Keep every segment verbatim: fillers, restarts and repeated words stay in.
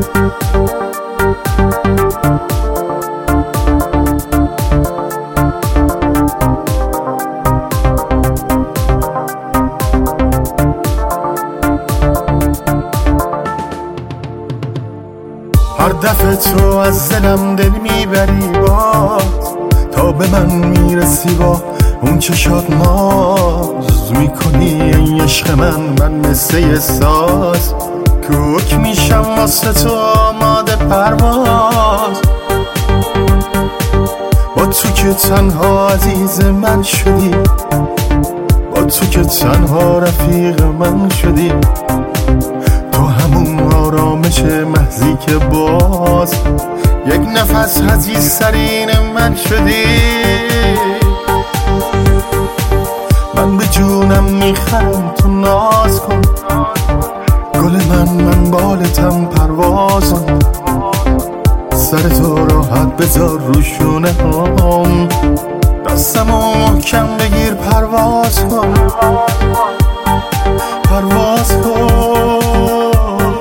هر دفعه تو از دلم دل میبری باز، تا به من میرسی با اون چشات ناز میکنی این عشق من، من مثل یه ساز کوک میشم واسه تو آماده پرواز. با تو که تنها عزیز من شدی، با تو که تنها رفیق من شدی، تو همون آرامش محضی که باز یک نفس عزیزترین من شدی. من به جونم میخرم تو ناز کن، گل من من بالتم پروازم، سر تو راحت بذار رو شونه هم، دستمو محکم بگیر پرواز کن، پرواز کن،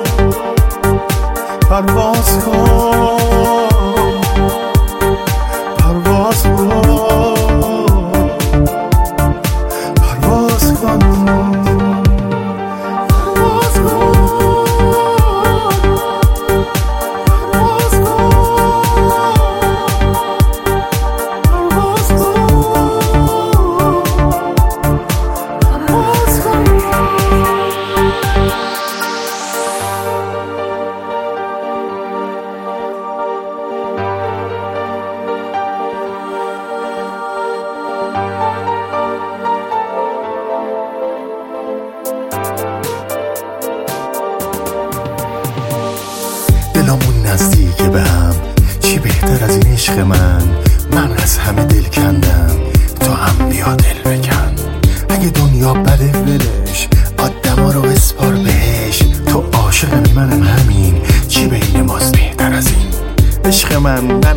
پرواز کن، پرواز کن، پرواز کن. دلمون نزدیک به هم، چی بهتر از این عشق من، من از همه دل کندم، تو هم بیا دل بکن. اگه دنیا بده ولش، آدما رو اسپار بهش، تو عاشقمی منم همین، چی بین ماست بهتر از این. عشق من